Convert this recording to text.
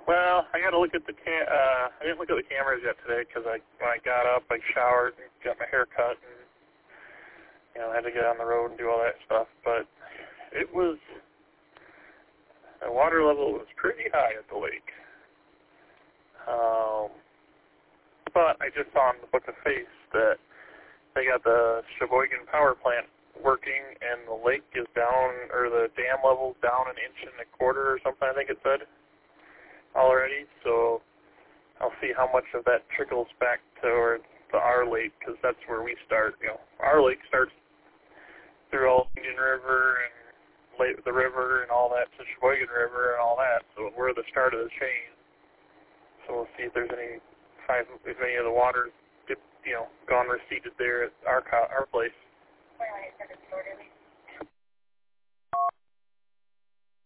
Well, I got to look at the I didn't look at the cameras yet today because when I got up, I showered and got my hair cut and I had to get on the road and do all that stuff. But the water level was pretty high at the lake. But I just saw in the Book of Face that they got the Sheboygan power plant working and the lake is down, or the dam level's down 1.25 inches or something, I think it said, already. So I'll see how much of that trickles back towards our lake, because that's where we start. Our lake starts through Old Indian River and the river and all that to Sheboygan River and all that. So we're the start of the chain. So we'll see if there's any of the water, gone receded there at our place.